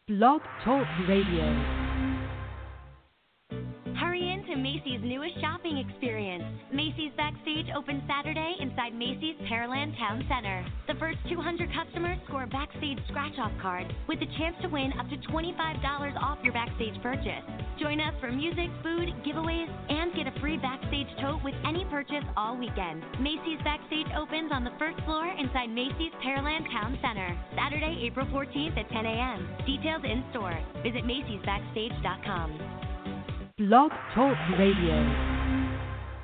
Blog Talk Radio. Hurry into Macy's newest shopping experience. Macy's Backstage opens Saturday inside Macy's Pearland Town Center. The first 200 customers score a Backstage scratch-off card with a chance to win up to $25 off your Backstage purchase. Join us for music, food, giveaways, and get a free Backstage tote with any purchase all weekend. Macy's Backstage opens on the first floor inside Macy's Pearland Town Center. Saturday, April 14th at 10 a.m. Details in store. Visit Macy'sBackstage.com. Blog Talk Radio.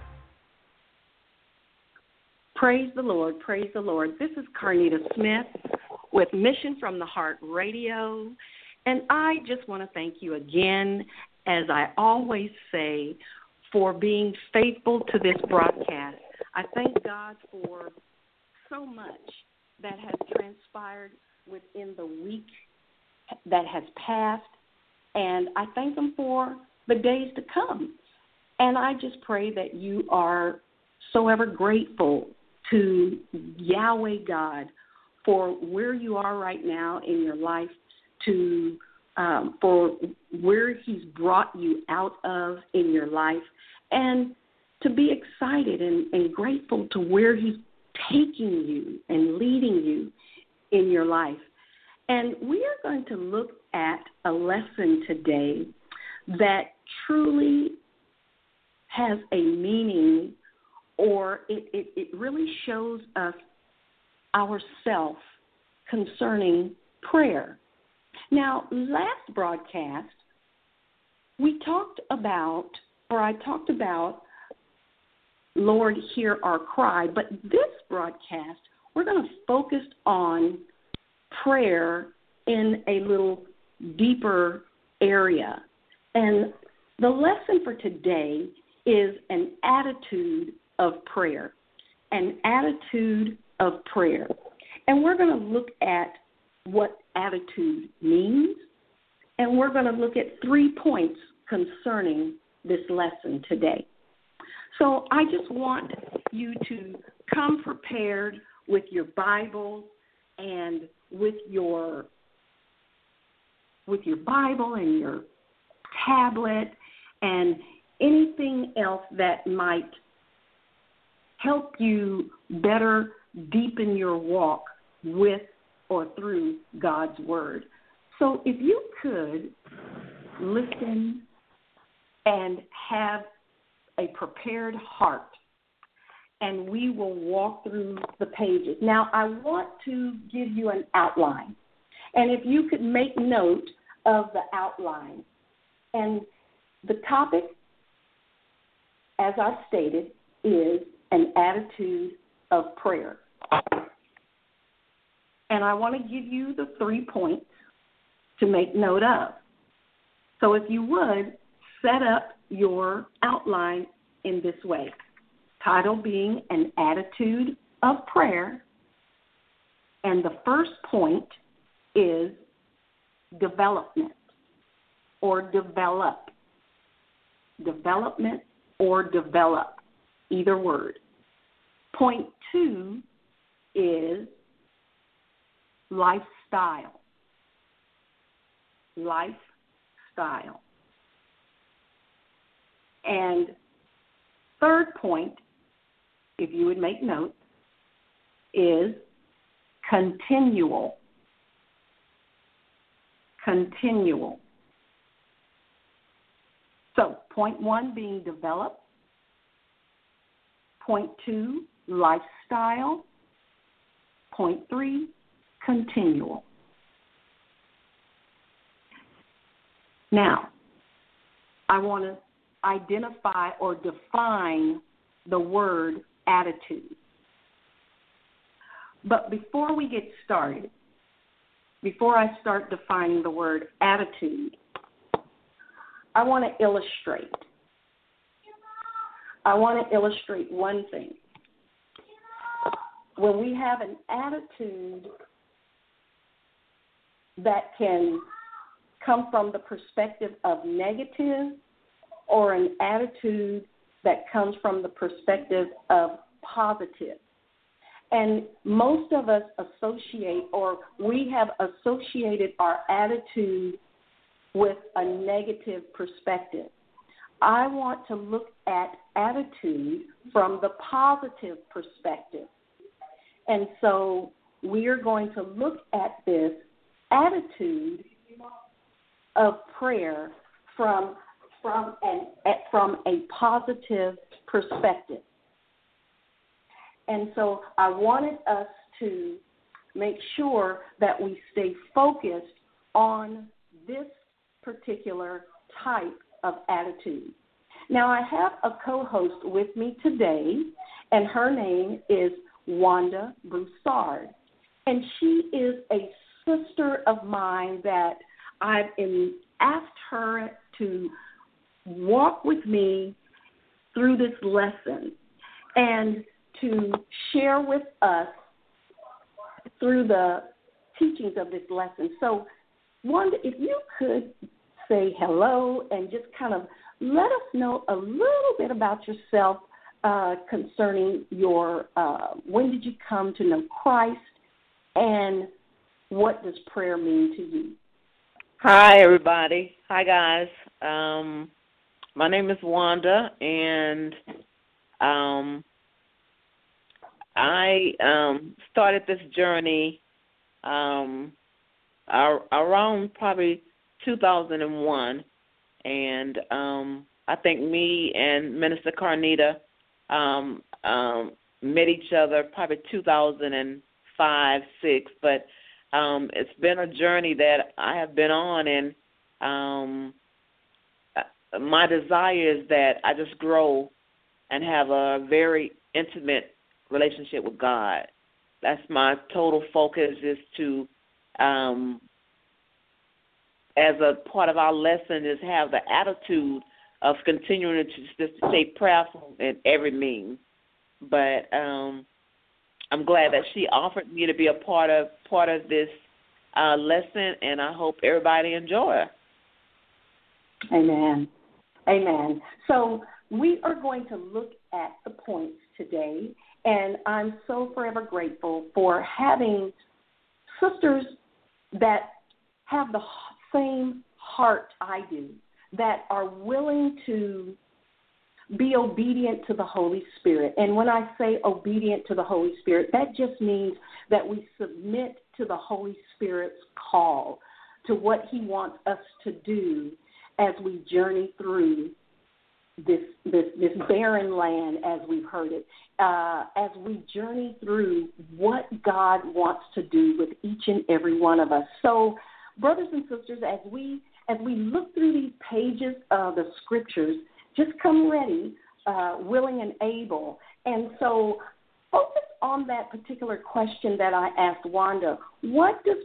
Praise the Lord, praise the Lord. This is Carnita Smith with Mission from the Heart Radio, and I just want to thank you again, as I always say, for being faithful to this broadcast. I thank God for so much that has transpired within the week that has passed, and I thank Him for the days to come. And I just pray that you are so ever grateful to Yahweh God for where you are right now in your life, for where He's brought you out of in your life, and to be excited and grateful to where He's taking you and leading you in your life. And we are going to look at a lesson today that truly has a meaning, or it really shows us ourself concerning prayer. Now, last broadcast, I talked about, Lord, hear our cry, but this broadcast, we're going to focus on prayer in a little deeper area. And the lesson for today is an attitude of prayer, an attitude of prayer. And we're going to look at what attitude means, and we're going to look at 3 points concerning this lesson today. So I just want you to come prepared with your Bible and with your Bible and your tablet and anything else that might help you better deepen your walk with or through God's Word. So if you could listen and have a prepared heart, and we will walk through the pages. Now, I want to give you an outline, and if you could make note of the outline. And the topic, as I stated, is an attitude of prayer. And I want to give you the 3 points to make note of. So if you would, set up your outline in this way. Title being an attitude of prayer. And the first point is development or develop. Development or develop, either word. Point 2 is lifestyle. Lifestyle. And third point, if you would make note, is continual. Continual. So, point 1 being develop. Point 2, lifestyle. Point 3, continual. Now, I want to identify or define the word attitude. But before we get started, before I start defining the word attitude, I want to illustrate. I want to illustrate one thing. When we have an attitude that can come from the perspective of negative, or an attitude that comes from the perspective of positive. And most of us associate, or we have associated our attitude with a negative perspective. I want to look at attitude from the positive perspective. And so we are going to look at this attitude of prayer from a positive perspective. And so I wanted us to make sure that we stay focused on this particular type of attitude. Now, I have a co-host with me today, and her name is Wanda Broussard. And she is a sister of mine that I've asked her to walk with me through this lesson and to share with us through the teachings of this lesson. So, Wanda, if you could say hello and just kind of let us know a little bit about yourself concerning your when did you come to know Christ and what does prayer mean to you? Hi, everybody. Hi, guys. My name is Wanda, and I started this journey around probably 2001, and I think me and Minister Carnita met each other probably 2005, 6, but it's been a journey that I have been on, and my desire is that I just grow and have a very intimate relationship with God. That's my total focus, is to, as a part of our lesson, is have the attitude of continuing to stay prayerful in every means. But I'm glad that she offered me to be a part of this lesson, and I hope everybody enjoy it. Amen. Amen. So we are going to look at the points today, and I'm so forever grateful for having sisters that have the same heart I do, that are willing to be obedient to the Holy Spirit. And when I say obedient to the Holy Spirit, that just means that we submit to the Holy Spirit's call, to what he wants us to do as we journey through this barren land, as we've heard it, as we journey through what God wants to do with each and every one of us. So, brothers and sisters, as we look through these pages of the Scriptures, just come ready, willing and able. And so focus on that particular question that I asked Wanda. What does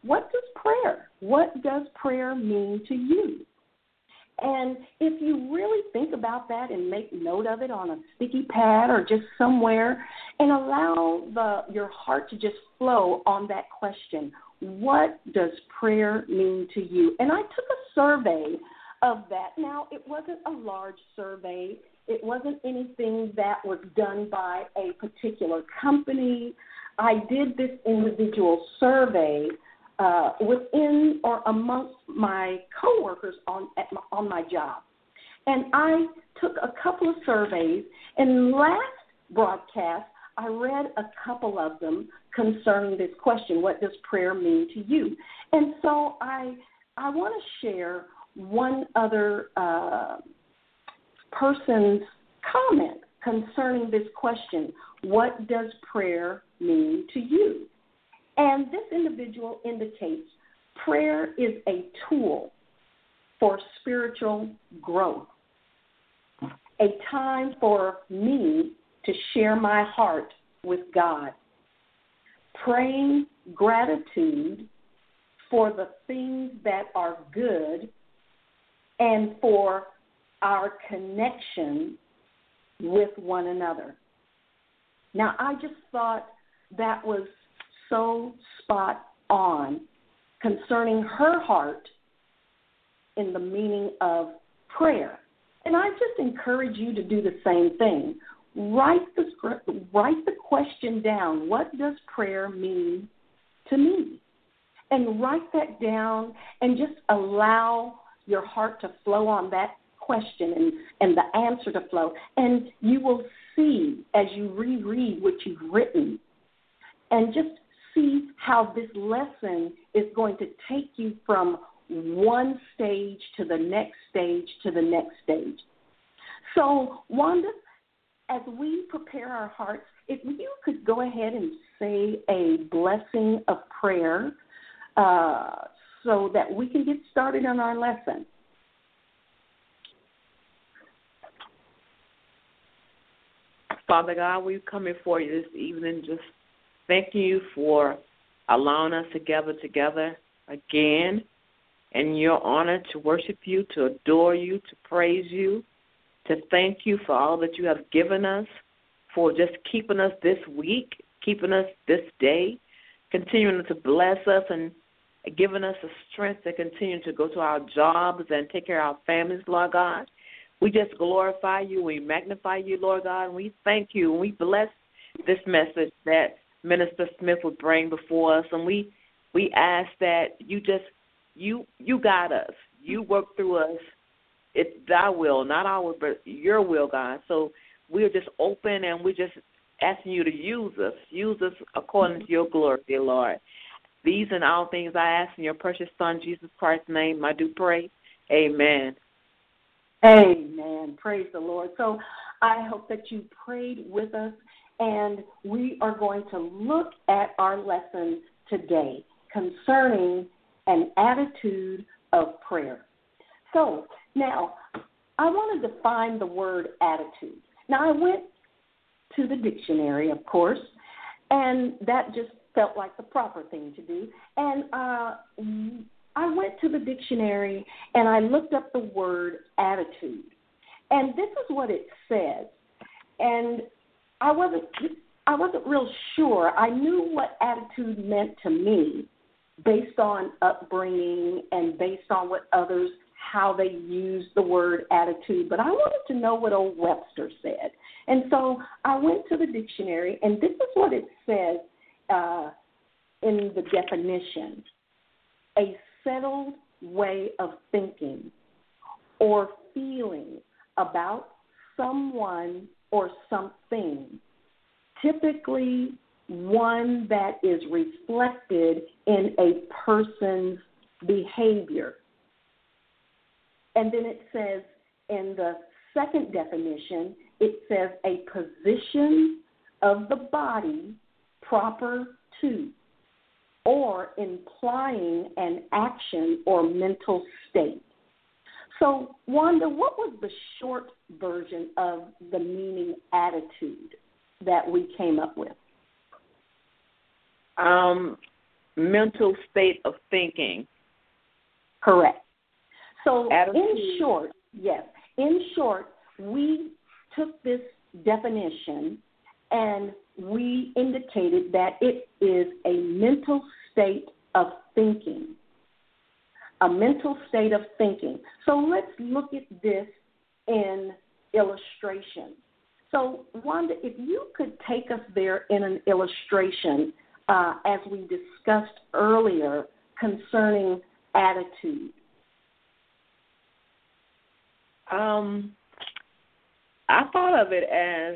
prayer mean to you? And if you really think about that and make note of it on a sticky pad or just somewhere, and allow your heart to just flow on that question, what does prayer mean to you? And I took a survey of that. Now, it wasn't a large survey. It wasn't anything that was done by a particular company. I did this individual survey within or amongst my coworkers on my job. And I took a couple of surveys, and last broadcast I read a couple of them concerning this question, what does prayer mean to you? And so I want to share one other person's comment concerning this question, what does prayer mean to you? And this individual indicates prayer is a tool for spiritual growth, a time for me to share my heart with God, praying gratitude for the things that are good and for our connection with one another. Now, I just thought that was so spot on concerning her heart in the meaning of prayer. And I just encourage you to do the same thing. write the question down. What does prayer mean to me? And write that down and just allow your heart to flow on that question and the answer to flow. And you will see as you reread what you've written and just see how this lesson is going to take you from one stage to the next stage to the next stage. So, Wanda, as we prepare our hearts, if you could go ahead and say a blessing of prayer so that we can get started on our lesson. Father God, we come before you this evening just thanking you for allowing us to gather together again in your honor to worship you, to adore you, to praise you, to thank you for all that you have given us, for just keeping us this week, keeping us this day, continuing to bless us and giving us the strength to continue to go to our jobs and take care of our families, Lord God. We just glorify you. We magnify you, Lord God, and we thank you. And we bless this message that Minister Smith would bring before us. And we ask that you guide us. You work through us. It's thy will, not ours, but your will, God. So we're just open and we're just asking you to use us according to your glory, dear Lord. These and all things I ask in your precious Son, Jesus Christ's name, I do pray. Amen. Amen. Praise the Lord. So I hope that you prayed with us, and we are going to look at our lesson today concerning an attitude of prayer. So now I want to define the word attitude. Now I went to the dictionary, of course, and that just felt like the proper thing to do. And I went to the dictionary and I looked up the word attitude. And this is what it says. And I wasn't real sure. I knew what attitude meant to me based on upbringing and based on what others, how they use the word attitude. But I wanted to know what old Webster said. And so I went to the dictionary, and this is what it says in the definition: a settled way of thinking or feeling about someone or something, typically one that is reflected in a person's behavior. And then it says in the second definition, it says a position of the body proper to, or implying an action or mental state. So, Wanda, what was the short version of the meaning attitude that we came up with? Mental state of thinking. Correct. So, attitude. In short, we took this definition and we indicated that it is a mental state of thinking. A mental state of thinking. So let's look at this in illustration. So, Wanda, if you could take us there in an illustration as we discussed earlier concerning attitude. I thought of it as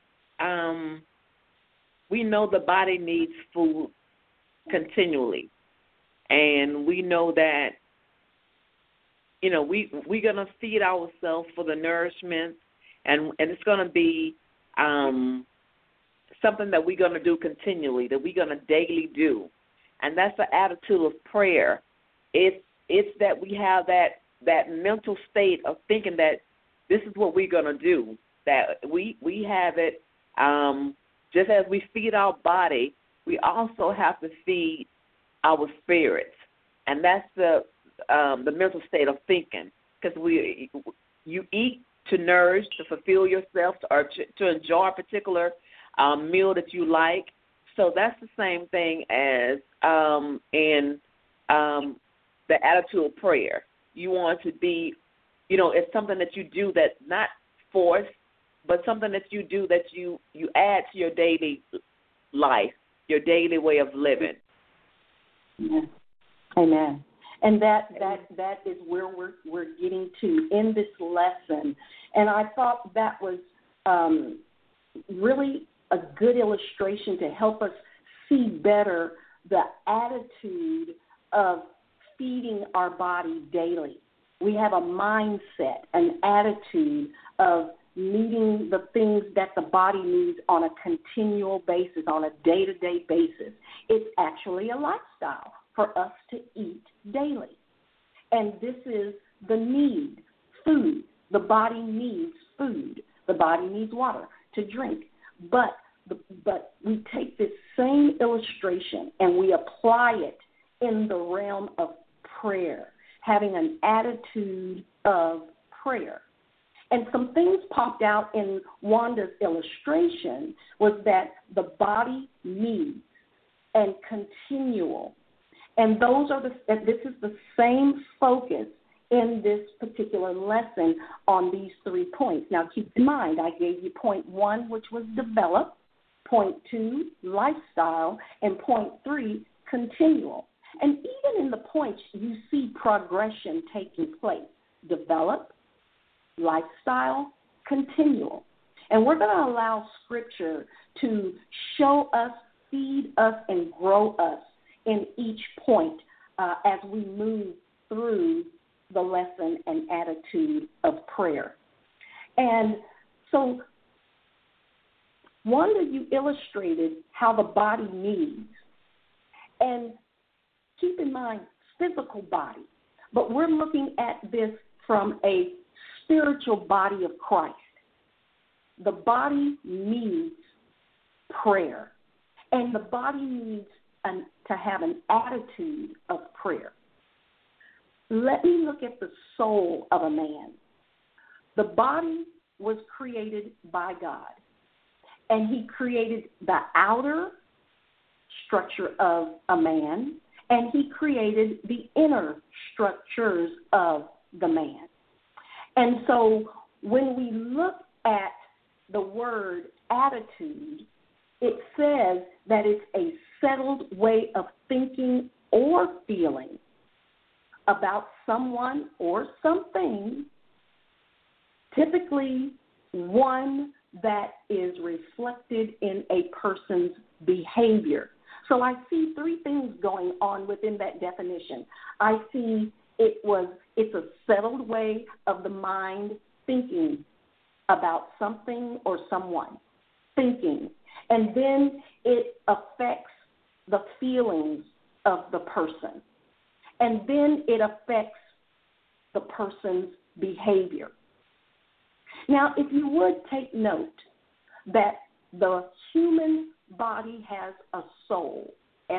we know the body needs food continually, and we know that, you know, we're going to feed ourselves for the nourishment, and it's going to be something that we're going to do continually, that we're going to daily do, and that's the attitude of prayer. It's that we have that mental state of thinking that this is what we're going to do, that we have it. Just as we feed our body, we also have to feed our spirits, and that's the mental state of thinking. Because you eat to nourish, to fulfill yourself, or to enjoy a particular meal that you like. So that's the same thing as in the attitude of prayer. You want to be, you know, it's something that you do that's not forced, but something that you do that you add to your daily life, your daily way of living. Amen. Amen. And that is where we're getting to in this lesson. And I thought that was really a good illustration to help us see better the attitude of feeding our body daily. We have a mindset, an attitude of needing the things that the body needs on a continual basis, on a day-to-day basis. It's actually a lifestyle for us to eat daily. And this is the need, food. The body needs food. The body needs water to drink. But we take this same illustration and we apply it in the realm of prayer, having an attitude of prayer. And some things popped out in Wanda's illustration was that the body needs and continual. And this is the same focus in this particular lesson on these 3 points. Now, keep in mind, I gave you point 1, which was develop, point 2, lifestyle, and point 3, continual. And even in the points, you see progression taking place. Develop, lifestyle, continual. And we're going to allow Scripture to show us, feed us, and grow us in each point as we move through the lesson and attitude of prayer. And so, Wanda, you illustrated how the body needs. And keep in mind, physical body. But we're looking at this from a spiritual body of Christ. The body needs prayer. And the body needs to have an attitude of prayer. Let me look at the soul of a man. The body was created by God, and he created the outer structure of a man, and he created the inner structures of the man. And so when we look at the word attitude, it says that it's a settled way of thinking or feeling about someone or something, typically one that is reflected in a person's behavior. So I see 3 things going on within that definition. I see it's a settled way of the mind thinking about something or someone, thinking. And then it affects the feelings of the person. And then it affects the person's behavior. Now, if you would take note that the human body has a soul,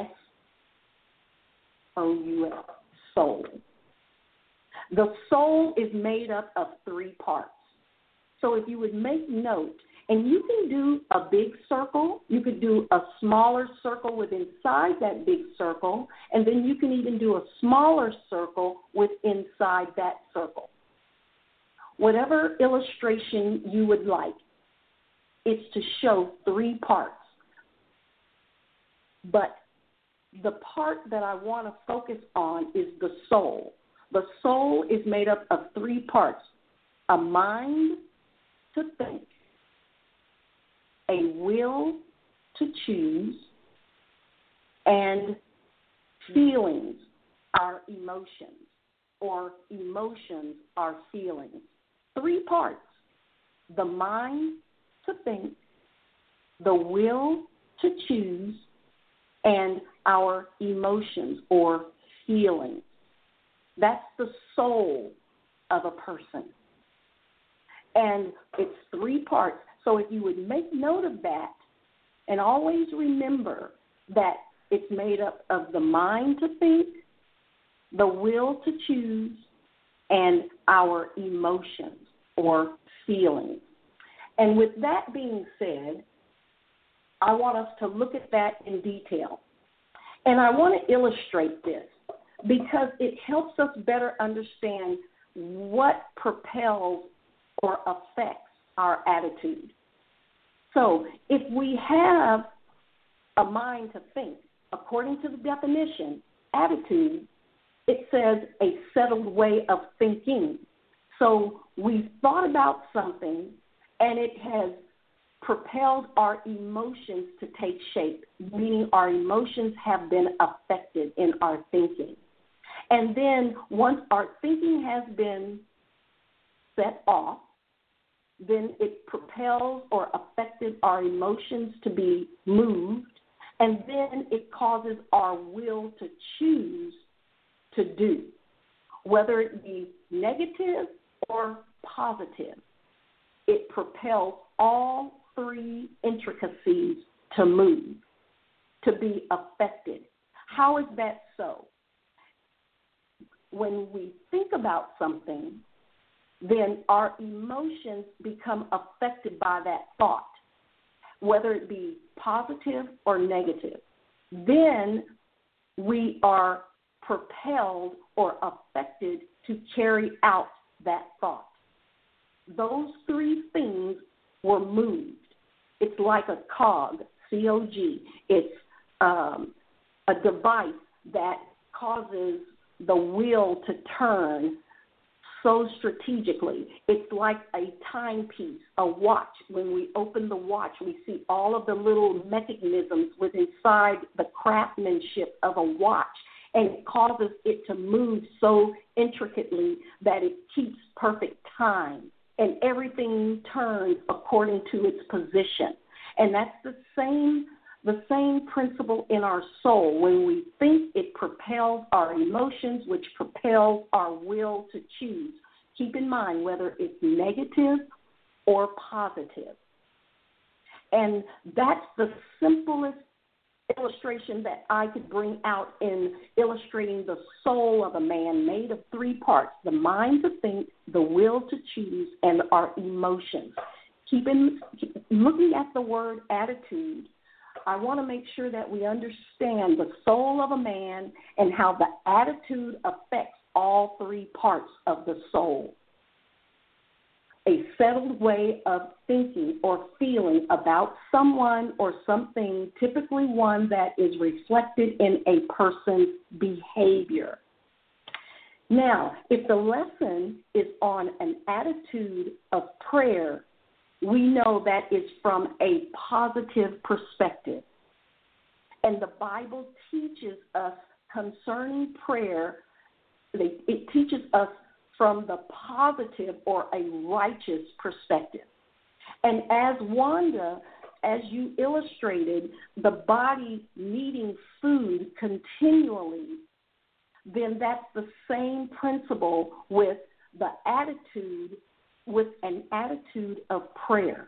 S-O-U-L, soul. The soul is made up of 3 parts. So if you would make note, and you can do a big circle, you could do a smaller circle with inside that big circle, and then you can even do a smaller circle with inside that circle. Whatever illustration you would like, it's to show 3 parts. But the part that I want to focus on is the soul. The soul is made up of 3 parts: a mind to think, a will to choose, and feelings are emotions, or emotions are feelings. 3 parts: the mind to think, the will to choose, and our emotions or feelings. That's the soul of a person. And it's 3 parts. So if you would make note of that, and always remember that it's made up of the mind to think, the will to choose, and our emotions or feelings. And with that being said, I want us to look at that in detail. And I want to illustrate this because it helps us better understand what propels or affects our attitude. So if we have a mind to think, according to the definition, attitude, it says a settled way of thinking. So we've thought about something, and it has propelled our emotions to take shape, meaning our emotions have been affected in our thinking. And then once our thinking has been set off, then it propels or affected our emotions to be moved, and then it causes our will to choose to do, whether it be negative or positive. It propels all three intricacies to move, to be affected. How is that so? When we think about something, then our emotions become affected by that thought, whether it be positive or negative. Then we are propelled or affected to carry out that thought. Those three things were moved. It's like a cog, C-O-G. It's a device that causes the wheel to turn so strategically. It's like a timepiece, a watch. When we open the watch, we see all of the little mechanisms within inside the craftsmanship of a watch, and it causes it to move so intricately that it keeps perfect time, and everything turns according to its position. And that's the same principle in our soul. When we think, it propels our emotions, which propels our will to choose. Keep in mind whether it's negative or positive. And that's the simplest illustration that I could bring out in illustrating the soul of a man, made of three parts: the mind to think, the will to choose, and our emotions. Looking at the word attitude, I want to make sure that we understand the soul of a man and how the attitude affects all three parts of the soul. A settled way of thinking or feeling about someone or something, typically one that is reflected in a person's behavior. Now, if the lesson is on an attitude of prayer, we know that is from a positive perspective. And the Bible teaches us concerning prayer, it teaches us from the positive or a righteous perspective. And as Wanda, as you illustrated, the body needing food continually, then that's the same principle with the attitude, with an attitude of prayer.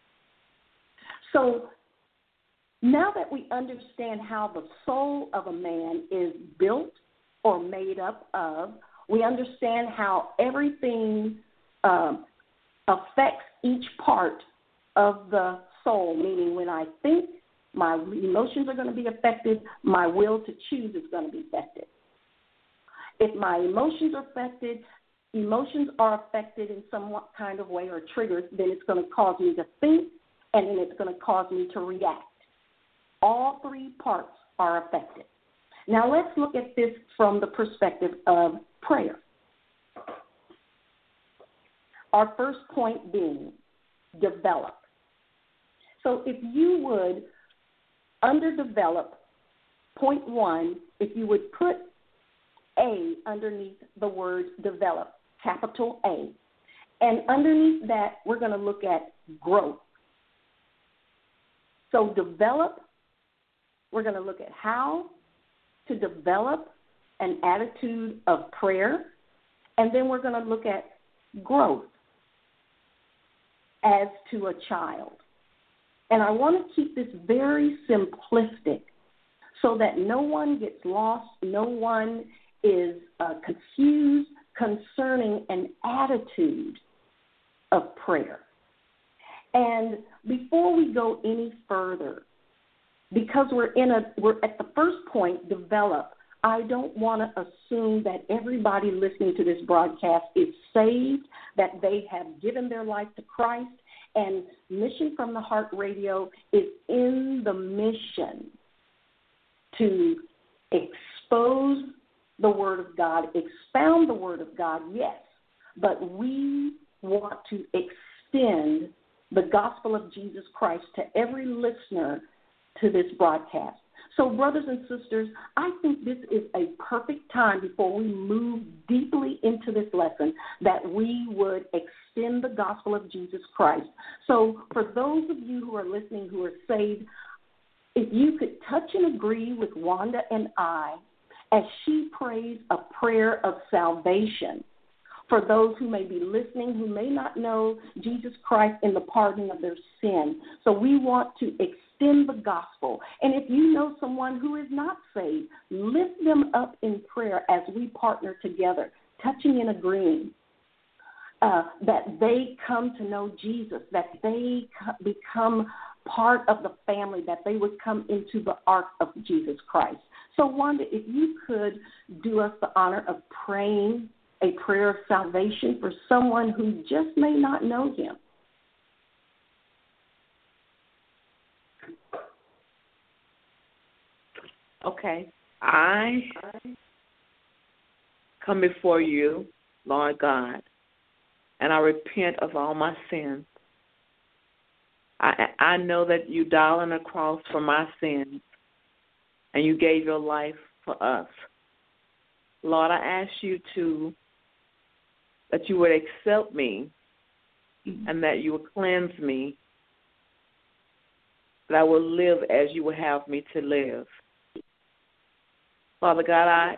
So now that we understand how the soul of a man is built or made up of, we understand how everything affects each part of the soul, meaning when I think, my emotions are going to be affected, my will to choose is going to be affected. If my emotions are affected in some kind of way or triggered, then it's going to cause me to think, and then it's going to cause me to react. All three parts are affected. Now let's look at this from the perspective of prayer. Our first point being develop. So if you would underdevelop point one, if you would put A underneath the word develop, capital A. And underneath that, we're going to look at growth. So develop, we're going to look at how to develop an attitude of prayer. And then we're going to look at growth as to a child. And I want to keep this very simplistic so that no one gets lost, no one is confused concerning an attitude of prayer. And before we go any further, because we're at the first point, develop, I don't want to assume that everybody listening to this broadcast is saved, that they have given their life to Christ, And Mission from the Heart Radio is in the mission to expose the Word of God, expound the Word of God, yes, but we want to extend the gospel of Jesus Christ to every listener to this broadcast. So, brothers and sisters, I think this is a perfect time before we move deeply into this lesson that we would extend the gospel of Jesus Christ. So, for those of you who are listening who are saved, if you could touch and agree with Wanda and I as she prays a prayer of salvation for those who may be listening who may not know Jesus Christ in the pardon of their sin. So we want to extend the gospel. And if you know someone who is not saved, lift them up in prayer as we partner together, touching and agreeing that they come to know Jesus, that they become part of the family, that they would come into the ark of Jesus Christ. So, Wanda, if you could do us the honor of praying a prayer of salvation for someone who just may not know him. Okay. I come before you, Lord God, and I repent of all my sins. I know that you died on the cross for my sins, and you gave your life for us. Lord, I ask you that you would accept me and that you would cleanse me, that I will live as you would have me to live. Father God, I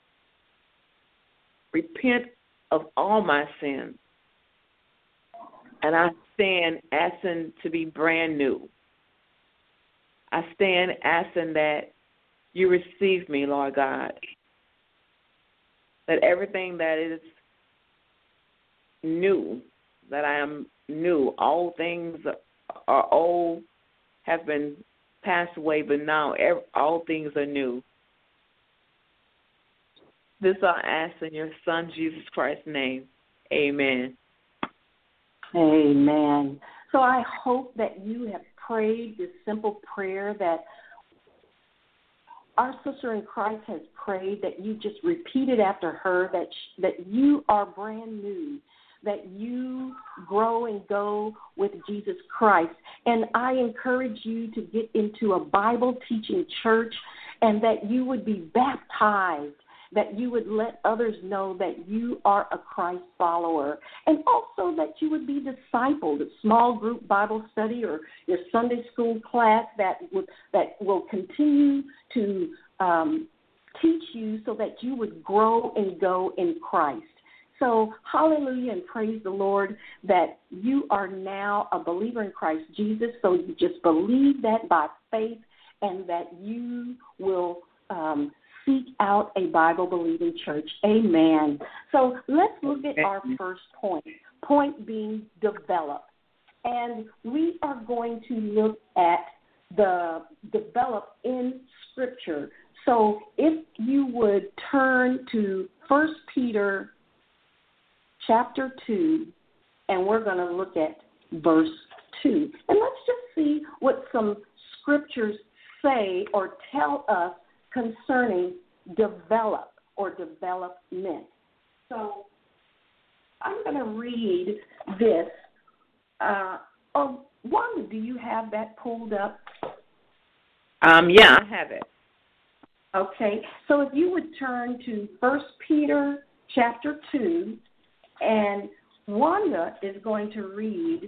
repent of all my sins, and I stand asking to be brand new. I stand asking that you receive me, Lord God, that everything that is new, that I am new. All things are old, have been passed away, but now all things are new. This I ask in your Son, Jesus Christ's name. Amen. Amen. So I hope that you have prayed this simple prayer that our sister in Christ has prayed, that you just repeated after her, that you are brand new, that you grow and go with Jesus Christ. And I encourage you to get into a Bible-teaching church and that you would be baptized, that you would let others know that you are a Christ follower, and also that you would be discipled, a small group Bible study or your Sunday school class that will continue to teach you so that you would grow and go in Christ. So hallelujah and praise the Lord that you are now a believer in Christ Jesus. So you just believe that by faith and that you will seek out a Bible-believing church. Amen. So let's look at our first point, point being develop. And we are going to look at the develop in Scripture. So if you would turn to 1 Peter chapter 2, and we're going to look at verse 2. And let's just see what some scriptures say or tell us concerning develop or development. So I'm going to read this. Wanda, do you have that pulled up? Yeah, I have it. Okay. So if you would turn to 1 Peter chapter 2, and Wanda is going to read,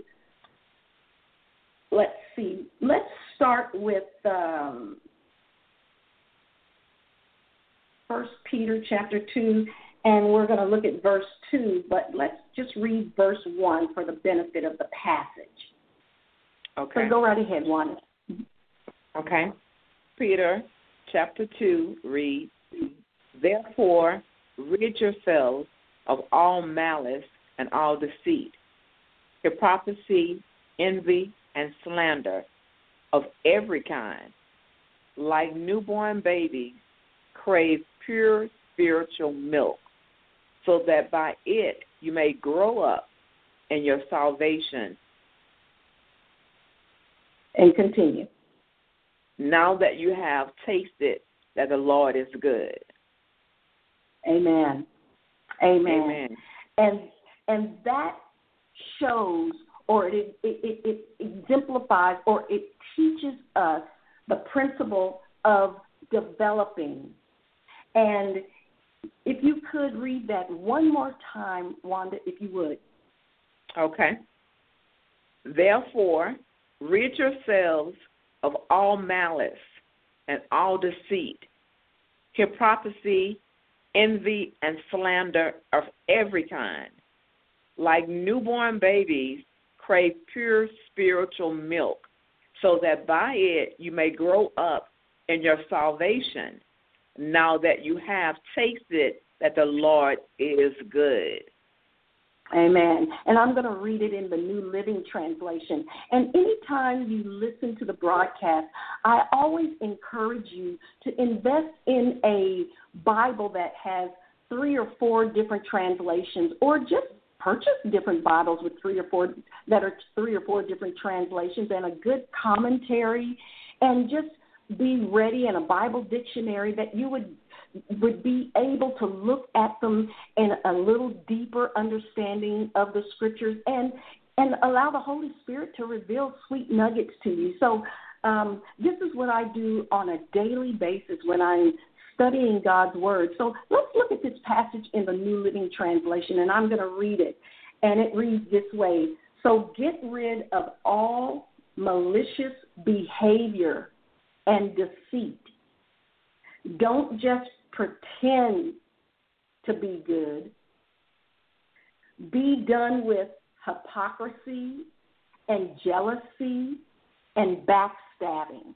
let's see, let's start with 1 Peter chapter 2, and we're going to look at verse 2, but let's just read verse 1 for the benefit of the passage. Okay. So go right ahead, Wanda. Okay. Peter chapter 2 reads, "Therefore rid yourselves of all malice and all deceit, hypocrisy, envy, and slander of every kind. Like newborn babies, crave pure spiritual milk, so that by it you may grow up in your salvation, And continue. Now that you have tasted that the Lord is good. Amen. Amen. Amen. And that shows, or it exemplifies, or it teaches us the principle of developing. And if you could read that one more time, Wanda, if you would. Okay. Therefore, rid yourselves of all malice and all deceit, hypocrisy, envy, and slander of every kind. Like newborn babies, crave pure spiritual milk, so that by it you may grow up in your salvation, now that you have tasted that the Lord is good. Amen. And I'm going to read it in the New Living Translation. And anytime you listen to the broadcast, I always encourage you to invest in a Bible that has 3 or 4 different translations, or just purchase different Bibles with 3 or 4 that are 3 or 4 different translations and a good commentary, and just be ready in a Bible dictionary that you would be able to look at them in a little deeper understanding of the Scriptures, and allow the Holy Spirit to reveal sweet nuggets to you. So this is what I do on a daily basis when I'm studying God's Word. So let's look at this passage in the New Living Translation, and I'm going to read it. And it reads this way: so get rid of all malicious behavior and deceit. Don't just pretend to be good. Be done with hypocrisy and jealousy and backstabbing.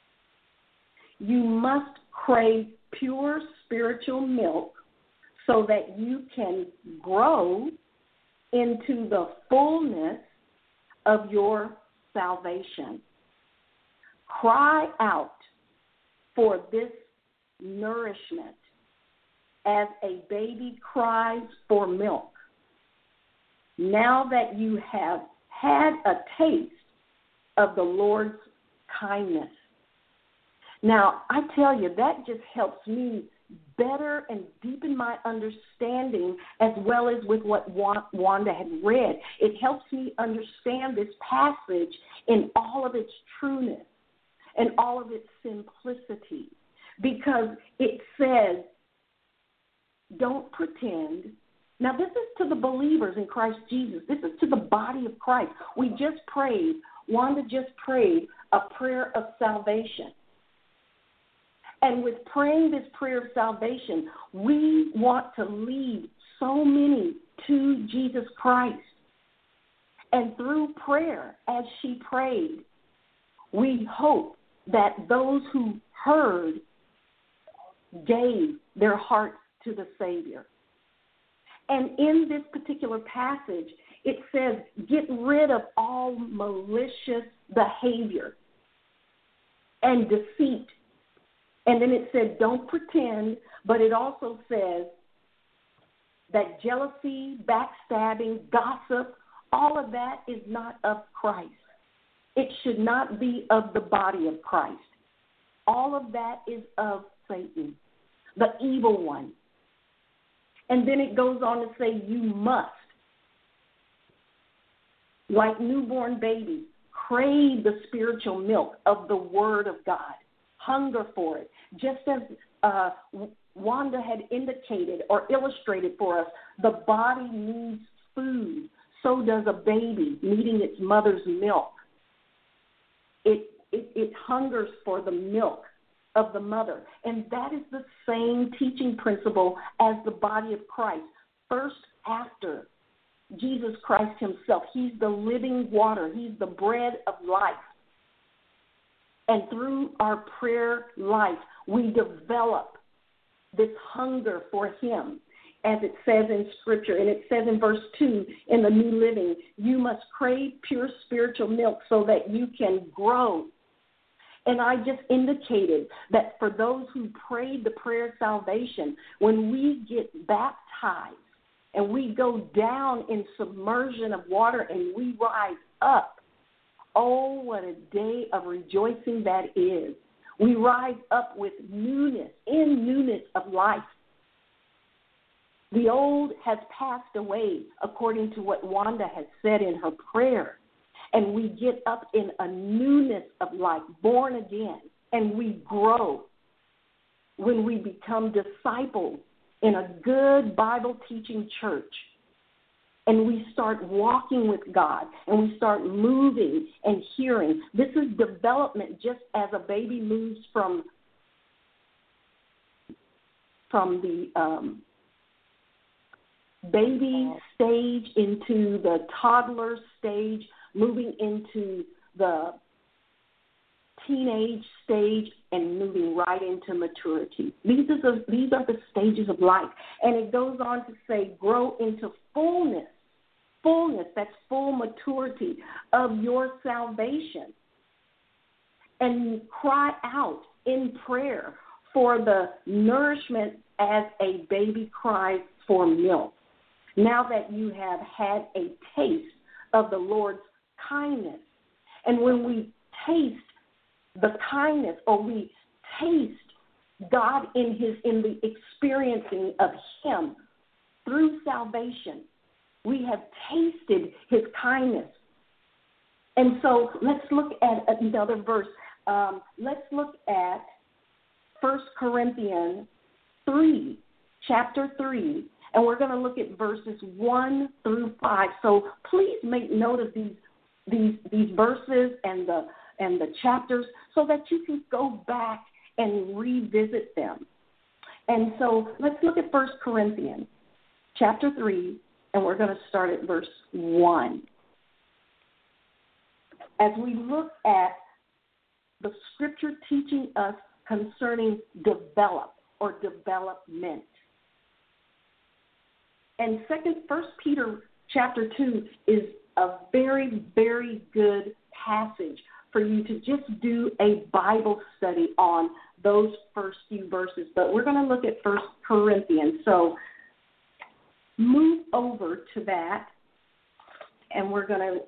You must crave pure spiritual milk so that you can grow into the fullness of your salvation. Cry out for this nourishment as a baby cries for milk. Now that you have had a taste of the Lord's kindness. Now, I tell you, that just helps me better and deepen my understanding, as well as with what Wanda had read. It helps me understand this passage in all of its trueness and all of its simplicity, because it says, don't pretend. Now, this is to the believers in Christ Jesus. This is to the body of Christ. We just prayed, Wanda just prayed a prayer of salvation. And with praying this prayer of salvation, we want to lead so many to Jesus Christ. And through prayer, as she prayed, we hope that those who heard gave their hearts to the Savior. And in this particular passage, it says, get rid of all malicious behavior and deceit. And then it said, don't pretend, but it also says that jealousy, backstabbing, gossip, all of that is not of Christ. It should not be of the body of Christ. All of that is of Satan, the evil one. And then it goes on to say, you must, like newborn babies, crave the spiritual milk of the Word of God. Hunger for it. Just as Wanda had indicated or illustrated for us, the body needs food. So does a baby needing its mother's milk. It hungers for the milk of the mother. And that is the same teaching principle as the body of Christ. First, after Jesus Christ himself. He's the living water. He's the bread of life. And through our prayer life, we develop this hunger for him, as it says in Scripture. And it says in verse 2 in the New Living, you must crave pure spiritual milk so that you can grow. And I just indicated that for those who prayed the prayer of salvation, when we get baptized and we go down in submersion of water and we rise up, Oh, what a day of rejoicing that is. We rise up with newness of life. The old has passed away, according to what Wanda has said in her prayer. And we get up in a newness of life, born again, and we grow when we become disciples in a good Bible-teaching church. And we start walking with God, and we start moving and hearing. This is development, just as a baby moves from the baby stage into the toddler stage, moving into the teenage stage, and moving right into maturity. These are the stages of life. And it goes on to say, grow into fullness, that's full maturity of your salvation. And cry out in prayer for the nourishment as a baby cries for milk. Now that you have had a taste of the Lord's kindness. And when we taste the kindness, or we taste God in the experiencing of Him through salvation, we have tasted His kindness. And so let's look at another verse. Let's look at 1 Corinthians 3, chapter 3, and we're going to look at verses 1 through 5. So please make note of these verses and the chapters so that you can go back and revisit them. And so let's look at 1 Corinthians chapter 3, and we're going to start at verse 1. As we look at the scripture teaching us concerning develop or development. And 1 Peter chapter 2 is a very, very good passage for you to just do a Bible study on those first few verses. But we're going to look at 1 Corinthians. So move over to that, and we're going to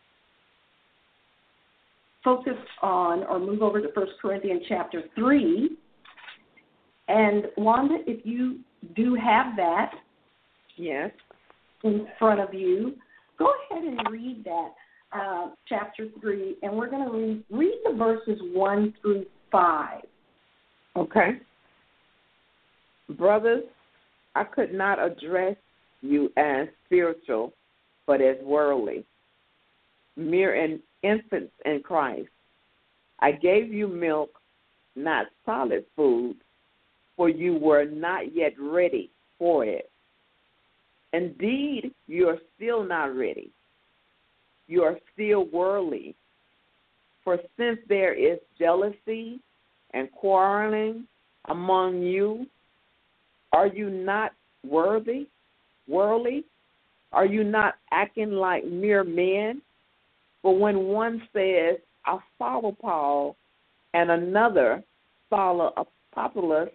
focus on, or move over to 1 Corinthians chapter 3. And Wanda, if you do have that, yes, in front of you, go ahead and read that chapter 3, and we're going to read the verses 1 through 5. Okay. Brothers, I could not address you as spiritual, but as worldly, mere infants in Christ. I gave you milk, not solid food, for you were not yet ready for it. Indeed, you are still not ready. You are still worldly. For since there is jealousy and quarreling among you, are you not worldly? Are you not acting like mere men? For when one says, I follow Paul, and another follow Apollos,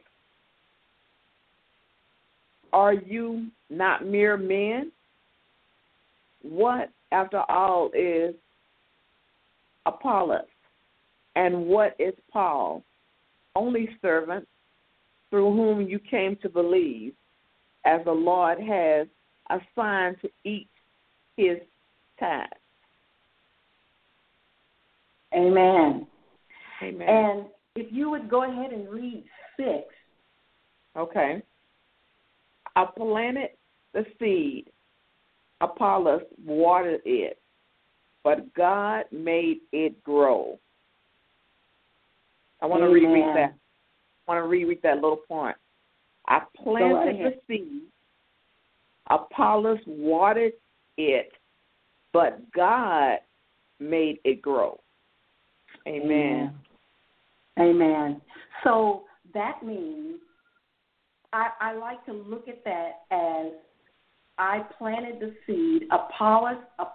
are you not mere men? What, after all, is Apollos? And what is Paul? Only servants through whom you came to believe, as the Lord has assigned to each his task. Amen. Amen. And if you would go ahead and read 6. Okay. I planted the seed. Apollos watered it, but God made it grow. I want to reread that. I want to reread that little point. I planted the seed. Apollos watered it, but God made it grow. Amen. Amen. So that means I like to look at that as I planted the seed. Apollos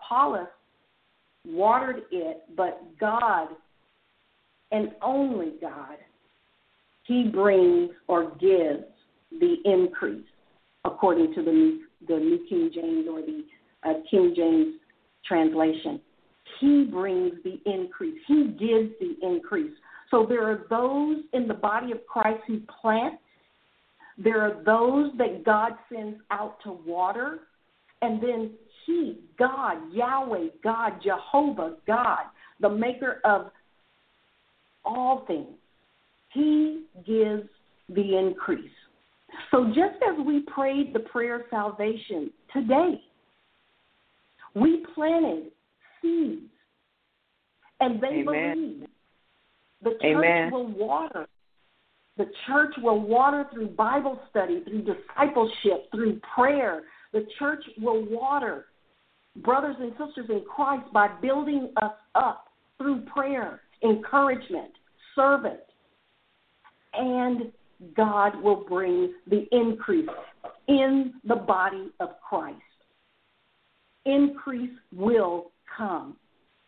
watered it, but God, and only God, He brings or gives the increase, according to the New King James or the King James translation. He brings the increase. He gives the increase. So there are those in the body of Christ who plant. There are those that God sends out to water. And then He, God, Yahweh, God, Jehovah, God, the maker of all things, He gives the increase. So just as we prayed the prayer of salvation today, we planted seeds, and they believe. The church will water. The church will water through Bible study, through discipleship, through prayer. The church will water brothers and sisters in Christ by building us up through prayer, encouragement, service. And God will bring the increase in the body of Christ. Increase will come.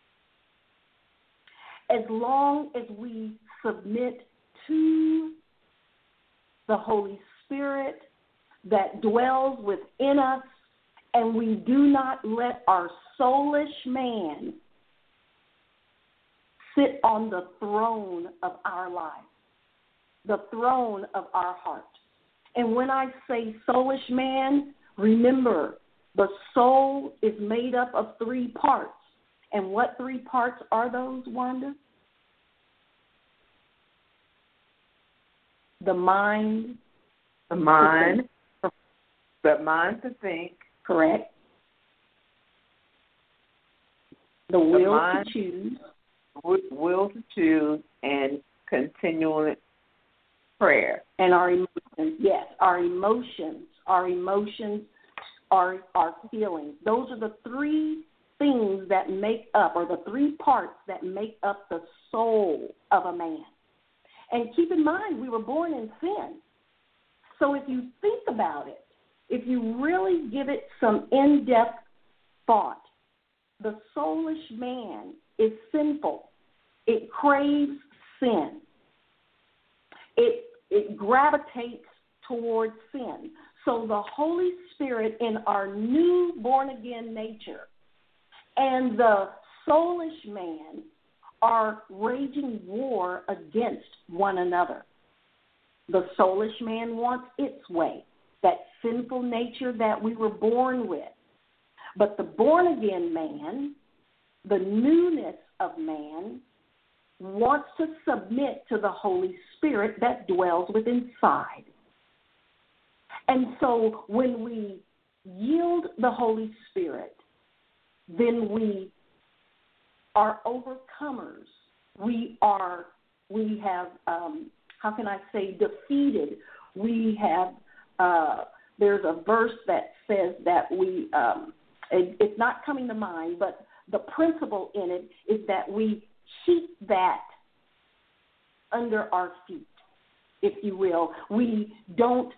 As long as we submit to the Holy Spirit that dwells within us, and we do not let our soulish man sit on the throne of our lives, the throne of our heart. And when I say soulish man, remember, the soul is made up of 3 parts. And what 3 parts are those, Wanda? The mind. The mind to think. Correct. The will to choose. Will to choose, and continual prayer. And our emotions, yes, our emotions are our feelings. Those are the 3 things that make up, or the 3 parts that make up the soul of a man. And keep in mind, we were born in sin. So if you think about it, if you really give it some in-depth thought, the soulish man is sinful. It craves sin. It gravitates towards sin. So the Holy Spirit in our new born-again nature and the soulish man are waging war against one another. The soulish man wants its way, that sinful nature that we were born with. But the born-again man, the newness of man, wants to submit to the Holy Spirit that dwells within inside. And so when we yield the Holy Spirit, then we are overcomers. We have defeated. We have, there's a verse that says that it's not coming to mind, but the principle in it is that we keep that under our feet, if you will. We don't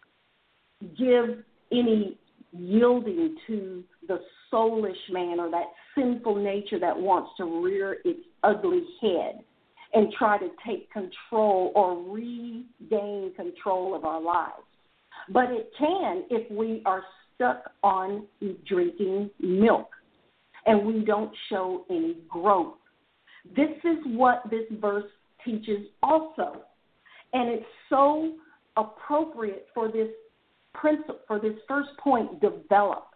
give any yielding to the soulish man or that sinful nature that wants to rear its ugly head and try to take control or regain control of our lives. But it can if we are stuck on drinking milk and we don't show any growth. This is what this verse teaches also. And it's so appropriate for this principle, for this first point, develop.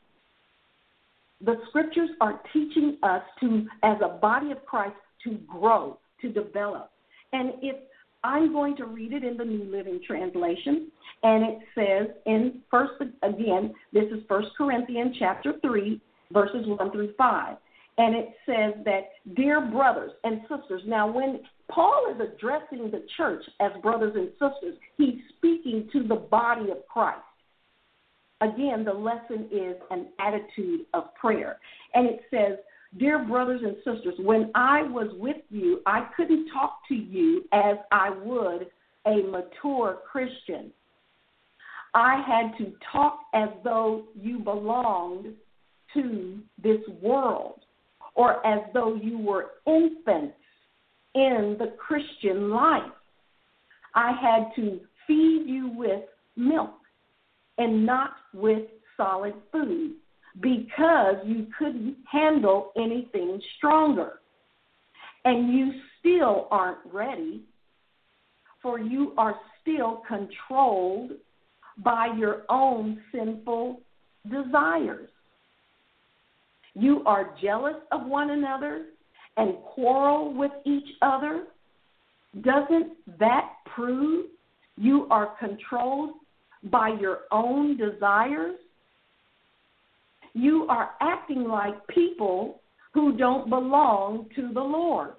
The scriptures are teaching us to, as a body of Christ, to grow, to develop. And if I'm going to read it in the New Living Translation, and it says this is 1 Corinthians chapter 3, verses 1 through 5. And it says that, dear brothers and sisters, now when Paul is addressing the church as brothers and sisters, he's speaking to the body of Christ. Again, the lesson is an attitude of prayer. And it says, dear brothers and sisters, when I was with you, I couldn't talk to you as I would a mature Christian. I had to talk as though you belonged to this world, or as though you were infants in the Christian life. I had to feed you with milk and not with solid food, because you couldn't handle anything stronger. And you still aren't ready, for you are still controlled by your own sinful desires. You are jealous of one another and quarrel with each other. Doesn't that prove you are controlled by your own desires? You are acting like people who don't belong to the Lord.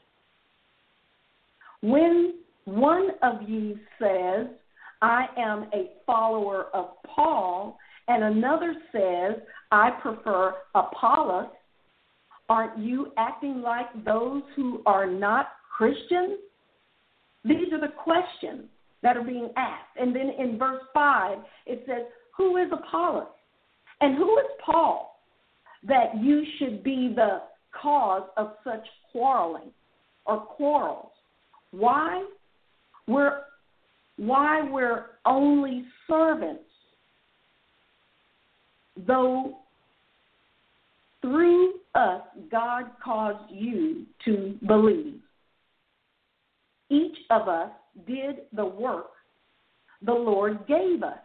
When one of you says, I am a follower of Paul, and another says, I prefer Apollos, aren't you acting like those who are not Christians? These are the questions that are being asked. And then in verse 5, it says, who is Apollos? And who is Paul that you should be the cause of such quarreling or quarrels? Why? We're only servants, though through us God caused you to believe. Each of us did the work the Lord gave us.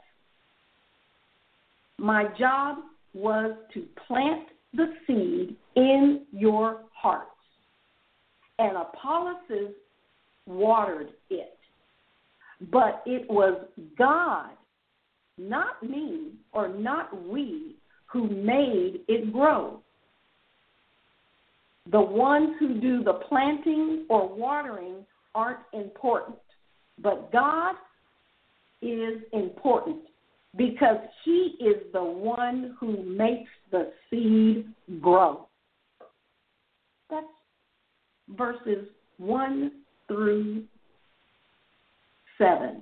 My job was to plant the seed in your hearts, and Apollos watered it. But it was God, not me or not we, who made it grow. The ones who do the planting or watering aren't important, but God is important because He is the one who makes the seed grow. That's verses 1 through 7,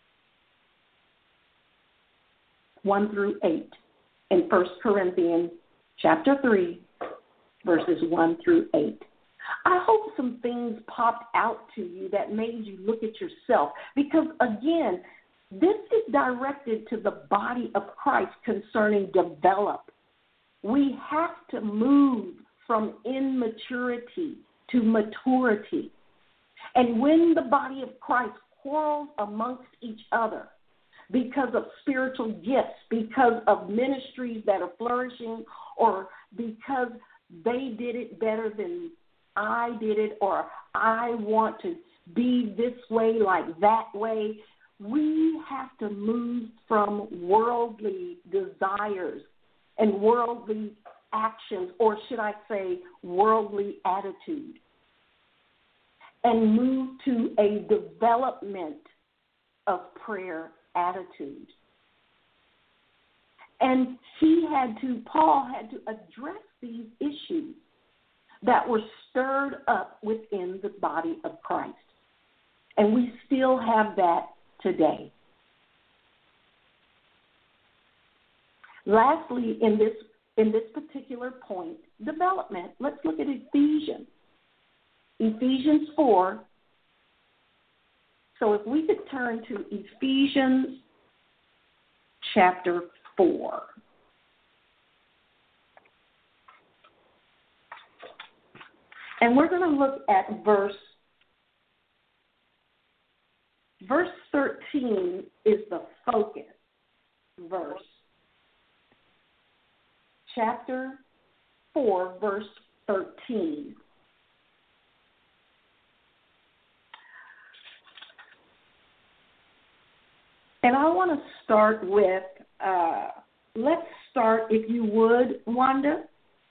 1 through 8, in 1 Corinthians chapter 3, verses 1 through 8. I hope some things popped out to you that made you look at yourself, because, again, this is directed to the body of Christ concerning develop. We have to move from immaturity to maturity. And when the body of Christ quarrels amongst each other because of spiritual gifts, because of ministries that are flourishing, or because they did it better than I did it, or I want to be this way like that way, we have to move from worldly desires and worldly actions, or should I say worldly attitude, and move to a development of prayer attitude. And Paul had to address these issues that were stirred up within the body of Christ. And we still have that today. Lastly, in this particular point, development, let's look at Ephesians. Ephesians 4. So if we could turn to Ephesians chapter 4. And we're going to look at verse 13 is the focus verse. Chapter 4, verse 13. And I want to start with, let's start, if you would, Wanda.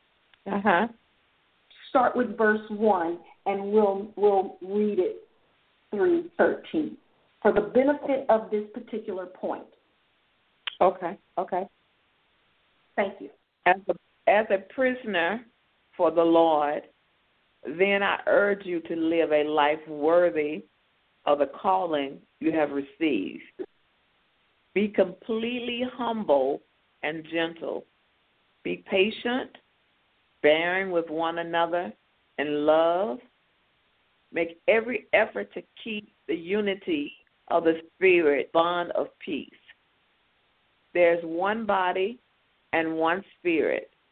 Start with verse 1, and we'll read it through 13 for the benefit of this particular point. Okay. Thank you. As a prisoner for the Lord, then I urge you to live a life worthy of the calling you have received. Be completely humble and gentle. Be patient, bearing with one another in love. Make every effort to keep the unity of the Spirit, bond of peace. There's one body and one Spirit,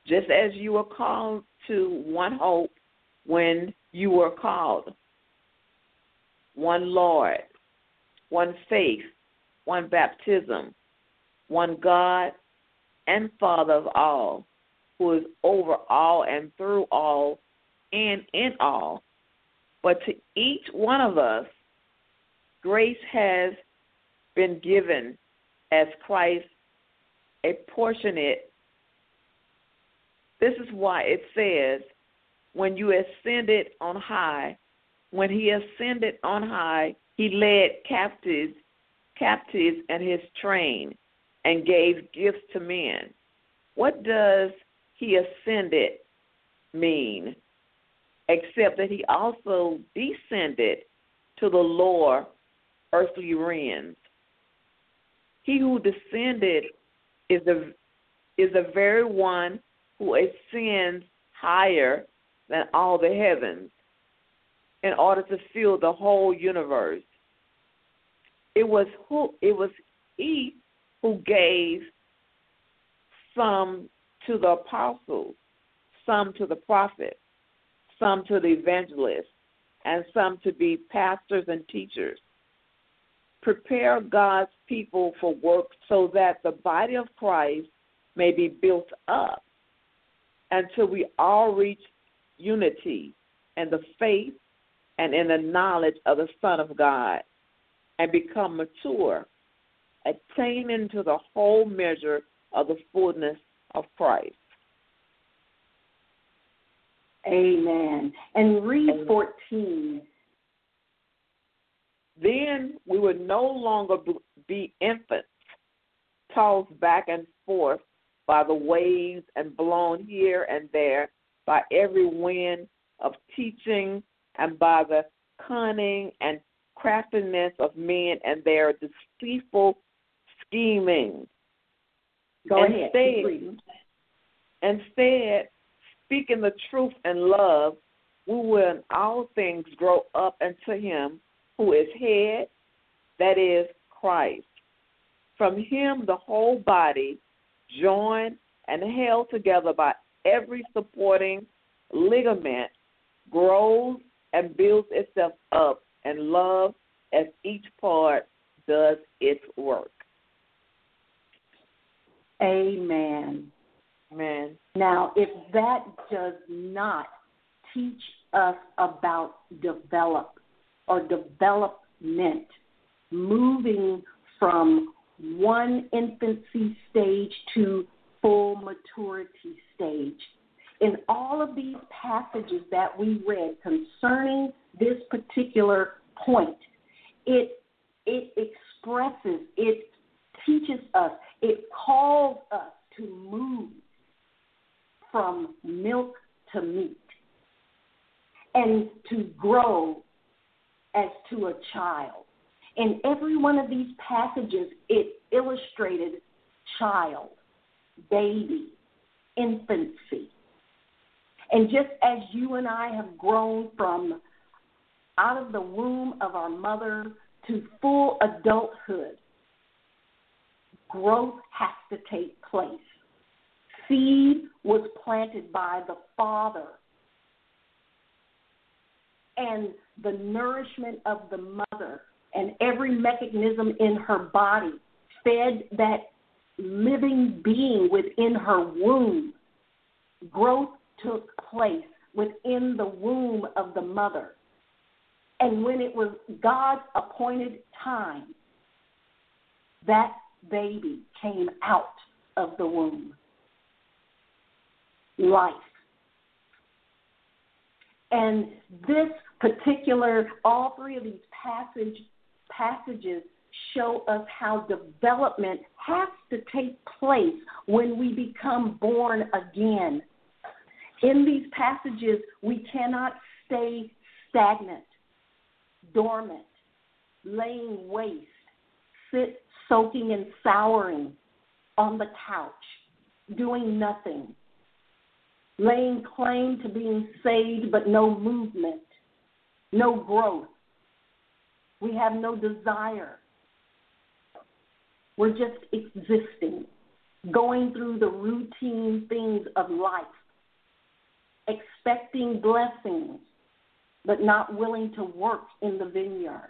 just as you were called to one hope when you were called, one Lord, one faith, one baptism, one God and Father of all, who is over all and through all and in all. But to each one of us, grace has been given as Christ apportioned. This is why it says, when you ascended on high, when he ascended on high, he led captives in his train and gave gifts to men. What does he ascended mean? Except that he also descended to the lower earthly realms. He who descended is the very one who ascends higher than all the heavens in order to fill the whole universe. It was he who gave some to the apostles, some to the prophets, some to the evangelists, and some to be pastors and teachers. Prepare God's people for work so that the body of Christ may be built up until we all reach unity in the faith and in the knowledge of the Son of God and become mature, attaining to the whole measure of the fullness of Christ. Amen. And read 14. Then we would no longer be infants, tossed back and forth by the waves and blown here and there by every wind of teaching and by the cunning and craftiness of men and their deceitful scheming. Go ahead. Keep reading. Instead, speaking the truth in love, we will in all things grow up into him who is head, that is, Christ. From him the whole body, joined and held together by every supporting ligament, grows and builds itself up in love as each part does its work. Amen. Amen. Now, if that does not teach us about development, moving from one infancy stage to full maturity stage. In all of these passages that we read concerning this particular point, it expresses, it teaches us, it calls us to move from milk to meat and to grow as to a child. In every one of these passages, it illustrated child, baby, infancy. And just as you and I have grown from out of the womb of our mother to full adulthood, growth has to take place. Seed was planted by the Father, and the nourishment of the mother and every mechanism in her body fed that living being within her womb. Growth took place within the womb of the mother. And when it was God's appointed time, that baby came out of the womb. Life. And this particular, all three of these passages show us how development has to take place when we become born again. In these passages, we cannot stay stagnant, dormant, laying waste, soaking and souring on the couch, doing nothing, laying claim to being saved but no movement, no growth. We have no desire. We're just existing. going through the routine things of life, expecting blessings, but not willing to work in the vineyard.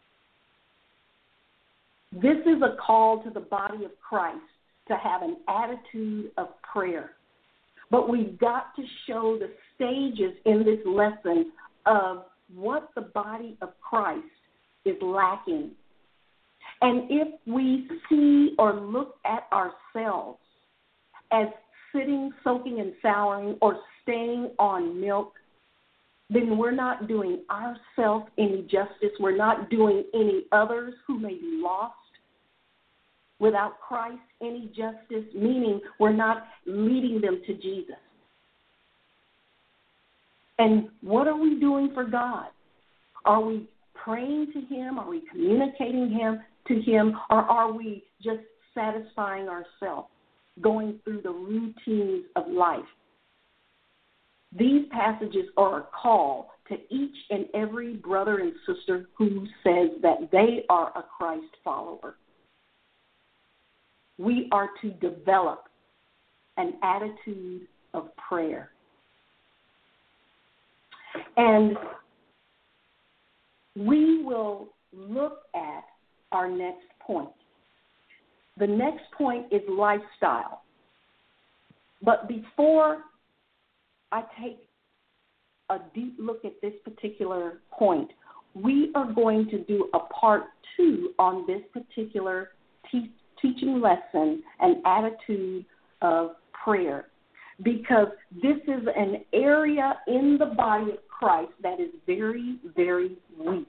This is a call to the body of Christ to have an attitude of prayer. But we've got to show the stages in this lesson of what the body of Christ is lacking. And if we see or look at ourselves as sitting, soaking, and souring, or staying on milk, then we're not doing ourselves any justice. We're not doing any others who may be lost without Christ any justice, meaning we're not leading them to Jesus. And what are we doing for God? Are we praying to Him? Are we communicating to Him? Or are we just satisfying ourselves, going through the routines of life? These passages are a call to each and every brother and sister who says that they are a Christ follower. We are to develop an attitude of prayer. And we will look at our next point. The next point is lifestyle. But before I take a deep look at this particular point, we are going to do a part 2 on this particular teaching lesson, an attitude of prayer, because this is an area in the body of Christ that is very, very weak.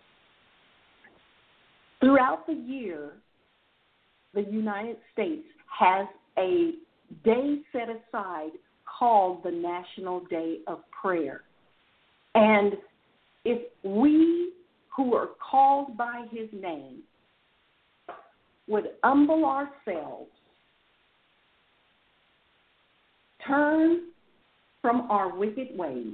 Throughout the year, the United States has a day set aside called the National Day of Prayer. And if we who are called by His name would humble ourselves, turn from our wicked ways,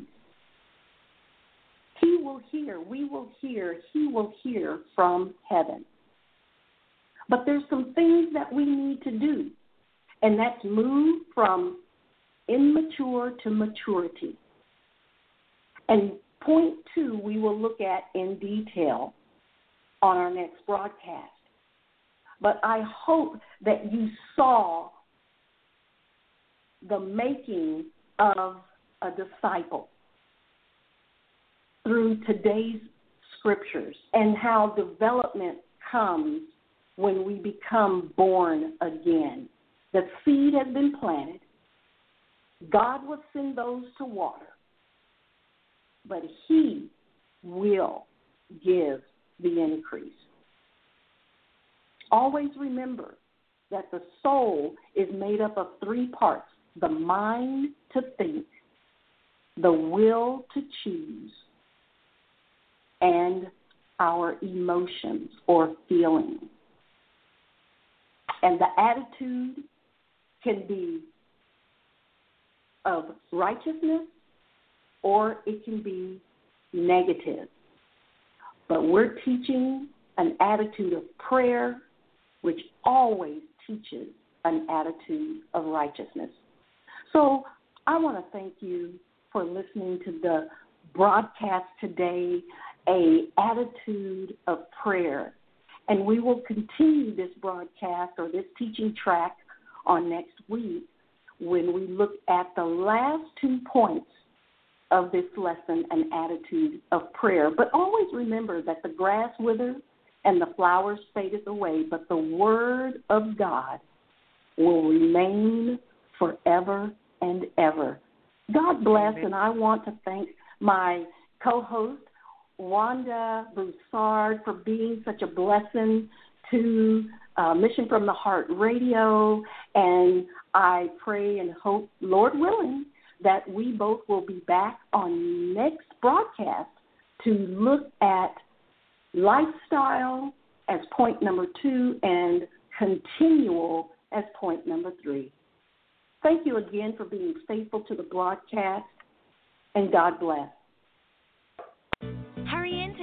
He will hear, we will hear, He will hear from heaven. But there's some things that we need to do, and that's move from immature to maturity. And point 2 we will look at in detail on our next broadcast. But I hope that you saw the making of a disciple through today's scriptures and how development comes when we become born again. The seed has been planted. God will send those to water, but He will give the increase. Always remember that the soul is made up of 3 parts: the mind to think, the will to choose, and our emotions or feelings. And the attitude can be of righteousness or it can be negative. But we're teaching an attitude of prayer, which always teaches an attitude of righteousness. So I want to thank you for listening to the broadcast today, an attitude of prayer. And we will continue this broadcast or this teaching track on next week when we look at the last 2 points of this lesson, an attitude of prayer. But always remember that the grass withers and the flowers fadeth away, but the word of God will remain forever and ever. God bless, and I want to thank my co-host, Wanda Broussard, for being such a blessing to Mission from the Heart Radio, and I pray and hope, Lord willing, that we both will be back on next broadcast to look at lifestyle as point number 2 and continual as point number 3. Thank you again for being faithful to the broadcast, and God bless. Hurry in to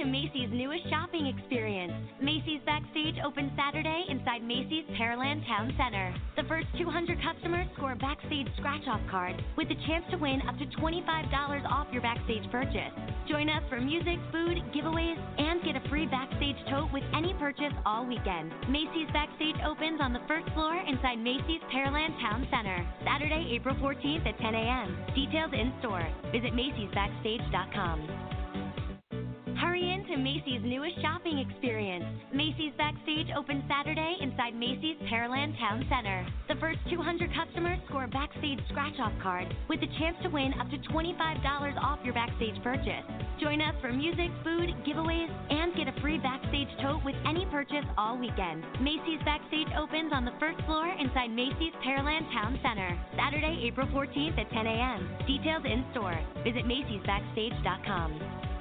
to Macy's newest shopping experience. Macy's Backstage opens Saturday inside Macy's Pearland Town Center. The first 200 customers score a Backstage scratch-off card with the chance to win up to $25 off your Backstage purchase. Join us for music, food, giveaways, and get a free Backstage tote with any purchase all weekend. Macy's Backstage opens on the first floor inside Macy's Pearland Town Center, Saturday, April 14th at 10 a.m. Details in store. Visit Macy'sBackstage.com. Hurry into Macy's newest shopping experience. Macy's Backstage opens Saturday inside Macy's Pearland Town Center. The first 200 customers score a Backstage scratch-off card with the chance to win up to $25 off your Backstage purchase. Join us for music, food, giveaways, and get a free Backstage tote with any purchase all weekend. Macy's Backstage opens on the first floor inside Macy's Pearland Town Center, Saturday, April 14th at 10 a.m. Details in store. Visit Macy'sBackstage.com.